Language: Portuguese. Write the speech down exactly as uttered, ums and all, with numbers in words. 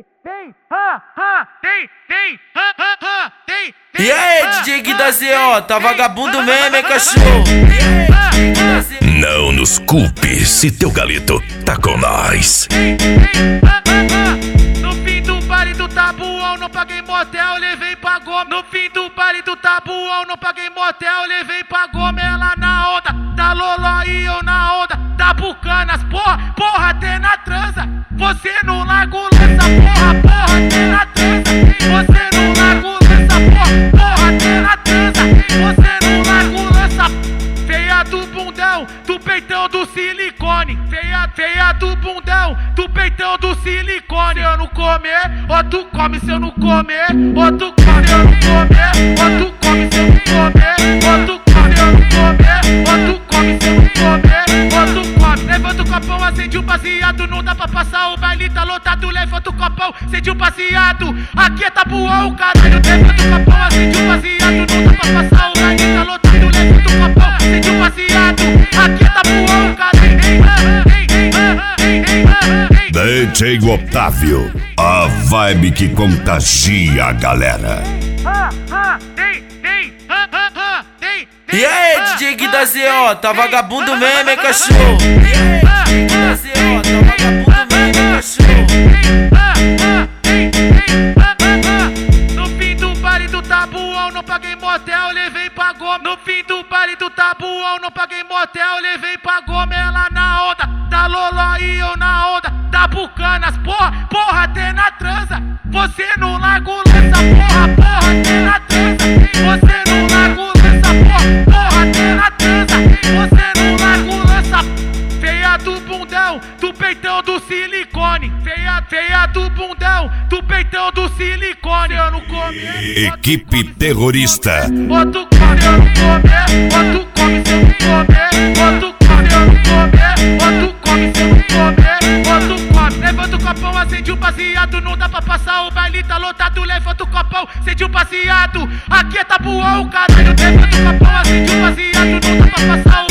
tem, ha, ha, tem, tem, ha, ha, ha, tem. E aí, D J Gui da Z O, tá vagabundo mesmo, hein, cachorro? Não nos culpe se teu galito tá com nós. No fim do baile do Tabuão, não paguei motel, levei pra goma. No fim do baile do Tabuão, não paguei motel, levei pra goma. Ela na onda, da Loló e eu na onda, da Bucanas. Porra, porra, até na transa. Você no lago lança, porra, porra, até na transa. Você no lago lança, porra, porra, até na transa. Você no lago lança. Feia do bundão, do peitão do silicone. Feia, feia do bundão, do peitão do silicone. Se eu não comer, ó tu come. Se eu não comer, ó tu come. Se eu não comer, ó tu come. Se eu não comer, ó tu come. Se eu não comer, ó tu come. Se eu não comer, ó tu come. Levanta o copão, acende o baseado. Não dá pra passar, o baile tá lotado. Levanta o copão, acende o baseado. Aqui é Tabuão, caralho. Levanta o copão, acende o baseado. Não dá pra passar, o baile tá lotado. Levanta o copão, acende o baseado. Aqui é Tabuão, caralho. D J Otávio, a vibe que contagia a galera. E aí, D J Gui da Z O, tá vagabundo mesmo, hein, cachorro? E aí, D J Gui da Z O, tá vagabundo mesmo, hein, cachorro? No fim do baile do Tabuão, não paguei motel, levei pra goma. No fim do baile do Tabuão, não paguei motel, levei pra goma. Ela na onda, da Loló e eu na onda, da Bucanas. Porra, porra, até na transa. Você no lago lança, porra, porra, até na transa. Você no lago lança, porra, porra, até na transa. Você no lago lança. Feia do bundão, do peitão do silicone. Feia, feia do bundão, do peitão do silicone. Se eu não comer, Equipe terrorista. ó tu come. Se eu não comer, ó tu come. Se eu não comer, ó tu come. Se eu não comer, ó tu come. Se eu não comer, ó tu come. Levanta o copão, acende o baseado. Não dá pra passar, o baile tá lotado. Levanta o copão, acende o baseado. Aqui é Tabuão, caralho. Levanta o copão, acende o baseado. Não dá pra passar,